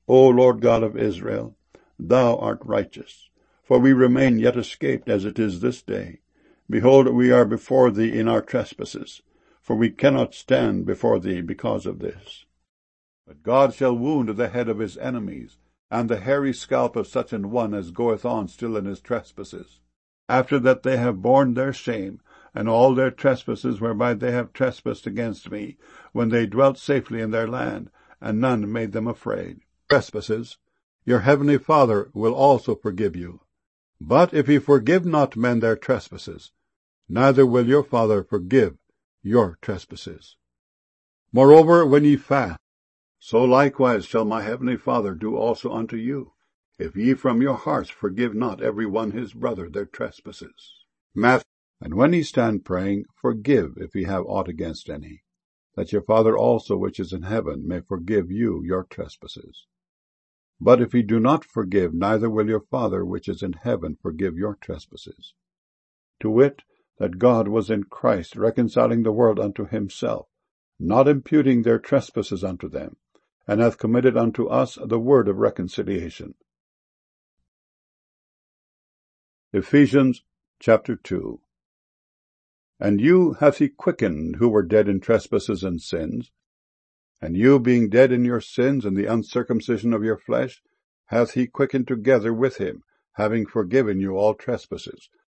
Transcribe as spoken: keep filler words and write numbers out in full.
O Lord God of Israel, thou art righteous. For we remain yet escaped as it is this day. Behold, we are before thee in our trespasses, for we cannot stand before thee because of this. But God shall wound the head of his enemies, and the hairy scalp of such an one as goeth on still in his trespasses, after that they have borne their shame, and all their trespasses whereby they have trespassed against me, when they dwelt safely in their land, and none made them afraid. Trespasses, your heavenly Father will also forgive you. But if he forgive not men their trespasses, neither will your Father forgive your trespasses. Moreover, when ye fast, so likewise shall my heavenly Father do also unto you, if ye from your hearts forgive not every one his brother their trespasses. Matthew. And when ye stand praying, forgive if ye have aught against any, that your Father also which is in heaven may forgive you your trespasses. But if ye do not forgive, neither will your Father which is in heaven forgive your trespasses. To wit, that God was in Christ reconciling the world unto himself, not imputing their trespasses unto them, and hath committed unto us the word of reconciliation. Ephesians chapter two. And you hath he quickened who were dead in trespasses and sins, and you being dead in your sins and the uncircumcision of your flesh, hath he quickened together with him, having forgiven you all trespasses,